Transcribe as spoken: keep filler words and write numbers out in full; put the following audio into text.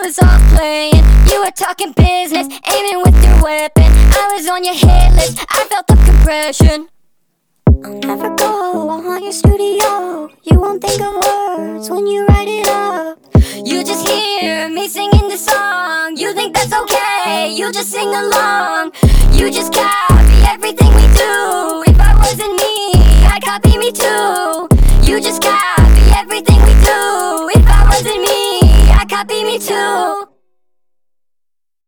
was off playing. You were talking business, aiming with your weapon. I was on your hit list, I felt the compression. I'll never go, I'll haunt your studio. You won't think of words when you write it up. You just hear me singing the song. You think that's okay, you just sing along. You just copy everything we do. If I wasn't me, I'd copy me too. You just copy everything we do. If I wasn't me, I'd copy me too.